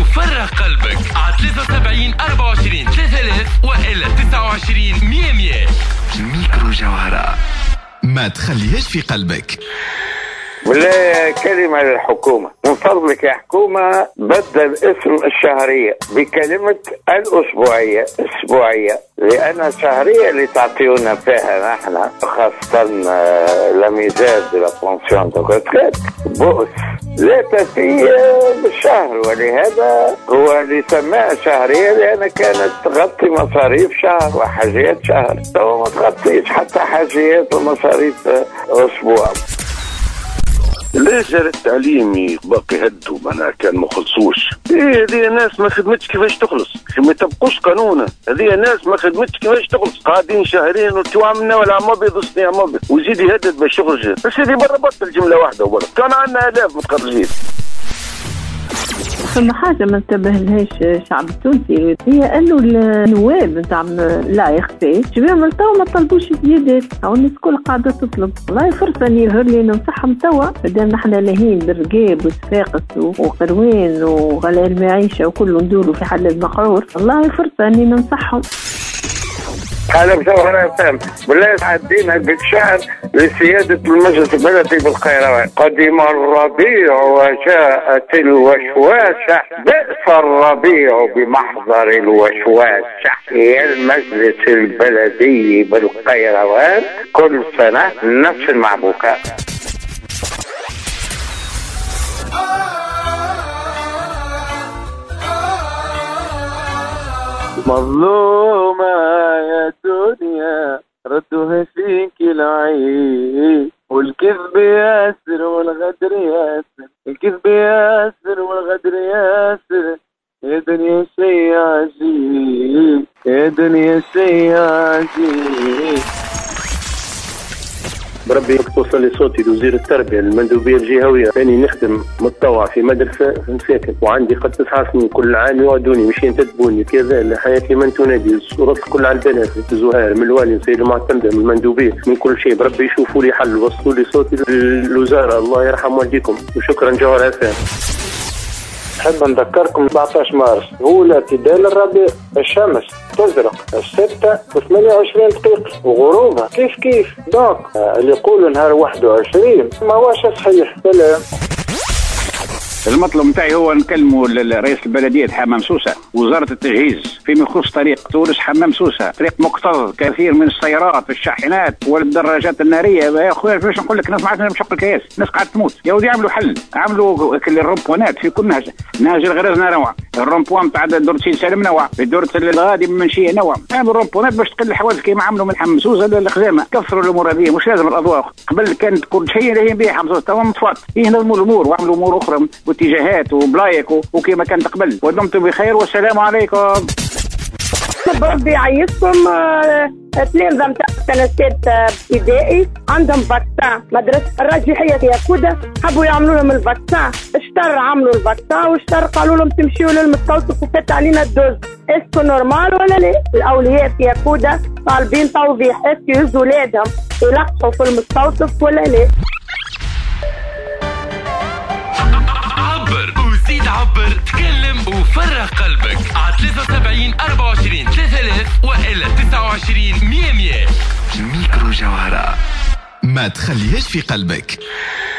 وفرغ قلبك على 73 24 3000 وإلا 29 100. ميكرو جوهرة، ما تخليهاش في قلبك. ولا كلمة للحكومة، من فضلك يا حكومة بدل اسم الشهرية بكلمة الأسبوعية، لأن الشهرية اللي تعطيونا فيها نحن خاصة لميزاد لابونسيون دو ريتريت بؤس لا تفي بالشهر، ولهذا هو اللي سماها شهرية لأن كانت تغطي مصاريف شهر وحاجيات شهر، تو ما تغطيش حتى حاجيات ومصاريف أسبوع. ليش التعليمي باقي هدوا معناها كان ما خلصوش؟ هذه ناس ما خدمتش كيفاش تخلص، ما تبقوش قانونا. هذه ناس ما خدمتش كيفاش تخلص، قاعدين شهرين وتوامنا ولا مبيض وصنيع مبيض ويزيد يهدد باش يخرج. بس هذه برا بطل جمله واحده وبرا كان عندنا آلاف متخرجين. ثم حاجة ما انتبه لهاش الشعب التونسي هي انه النواب نتاع لا يخفي شبيهم التوا ما طلبوش زيادات، او الناس الكل قاعدة تطلب. والله فرصة اني يظهر لي انه نصحهم توا بدل نحن لاهين بالرقاب والصفاقس وقروان وغلاء المعيشة وكله ندوروا في حل المقعور. والله فرصة اني ننصحهم. أنا بجوهرة فهم بالله تعدينا بالشعر لسيادة المجلس البلدي بالقيروان. قدم الربيع وجاءت الوشواشة، بئس الربيع بمحضر الوشواشة. هي المجلس البلدي بالقيروان كل سنة نفس المعبوكة. مظلومة يا دنيا ردوها فيك العين، والكذب ياسر والغدر ياسر، الكذب ياسر والغدر ياسر. يا دنيا شي عجيب، يا دنيا شي عجيب. بربي توصل لي صوتي لوزير التربية المندوبية الجهوية. أني نخدم متطوع في مدرسة مساكن وعندي قد 9 سنين، كل عام يوعدوني مش ينتدبوني كذا. حياتي من تنادي، الصورات الكل على البنات، الزهير من الوالي سيد المعتمدة من المندوبية من كل شيء. بربي يشوفوا لي حل، وصلوا لي صوتي للوزارة. الله يرحم والديكم وشكرا. جوهر عفان. نحب نذكركم 14 مارس هو الاعتدال الربيع، الشمس تزرق 6 و28 دقيقة وغروبها كيف دونك اللي يقولوا نهار 21 ما هوش صحيح. سلام. المطلب متاعي هو نكلموا رئيس البلدية حمام سوسة، وزارة التجهيز فيما يخص طريق تونس حمام سوسة، طريق مكتظ كثير من السيارات والشاحنات والدراجات النارية. يا اخويا باش نقول لك ناس معنا مشق الكياس، الناس قاعد تموت. يا ودي عملوا حل، عملوا الرومبوانات في كل نهج الغرزنا نوع، الرومبوان نتاع دورة سيد سالم نوع، في دورة الغادي من منشية نوع. عملوا الرومبوانات باش تقل الحوادث كيما عملوا من حمام سوسة للخزامة. كثروا الامور هذه، مش لازم الاضواء. قبل كانت كل شيء اللي هي بيه حمام سوسة تمام مطفات، ينظموا الامور وعملوا امور اخرى واتجاهات وبلايك وكما كانت قبل. ودمتم بخير والسلام عليكم. بربي يعيشكم. تلامذة متاع سنة ابتدائي عندهم فاكسان، مدرسة الراجحية في ياكودا حبوا يعملوا لهم الفاكسان، اشتر عملوا الفاكسان واشتر قالوا لهم تمشيوا للمستوصف وفات علينا الدوز. اسكو نورمال ولا لا؟ الأولياء في ياكودا طالبين توضيح، اسكو يهزوا ولادهم يلقحوا في المستوصف ولا لا؟ عبر، تكلم وفرغ قلبك على 73 24 3000 وإلا 29 100. ميكرو جوهرة، ما تخليهاش في قلبك.